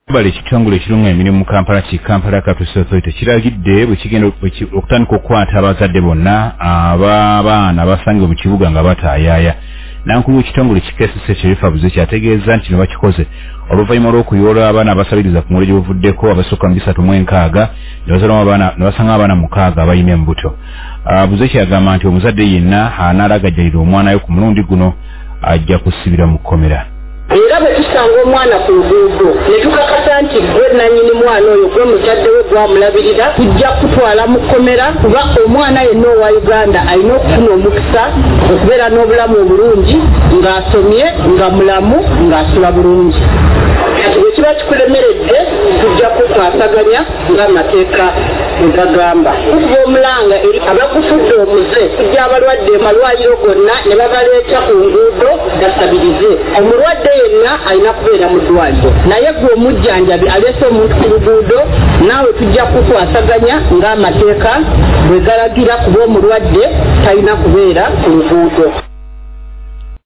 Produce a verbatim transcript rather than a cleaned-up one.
bali kitongole kirunga emirimu mu Kampala ki Kampala Capital Authority kiragidde bwe kigenda okutandika okukwata abazadde bonna ababaana abasangibwa mu kibuga nga bataayaaya. Nankulu w'ekitongole kikesese Sherifa Buze kyategeeza nti ne bakikoze oluvannyuma lw'okuyoola abaana abasabiriza ku muwendo gyebuvuddeko abasukka mu bisatu mu enkaaga ne bazalamu abaana ne basanga abaana mukaaga abayina embuto. Buze kyagamba nti omuzadde yenna anaalagajjalira omwana we ku mulundi guno ajja kusibira mu kkomera. Era bwe tusanga omwana ku luguudo ne tukakasa nti gwe nannyini mwana oyo gwe muzadde we gwamulabirira tujja kutwala mu kkomera kuba omwana yenna owa Uganda alina okufuna omukisa okubeera n'obulamu obulungi ng'asomye nga mulamu ng'asula bulungi. Kati bwe kiba kikulemeredde tujja kukwasaganya ng'amateeka bwe gagamba. Kukuba omulanga eri abakufudde omuze tujja abalwadde amalwaliro gonna ne babaleeta ku nguudo gasabirize. Omulwadde yenna alina kubeera mu ddwaliro naye gwe omujjanjabi aleese omuntu ku luguudo naawe tujja kukwasaganya ng'amateeka bwe galagira kuba omulwadde talina kubeera ku luguudo.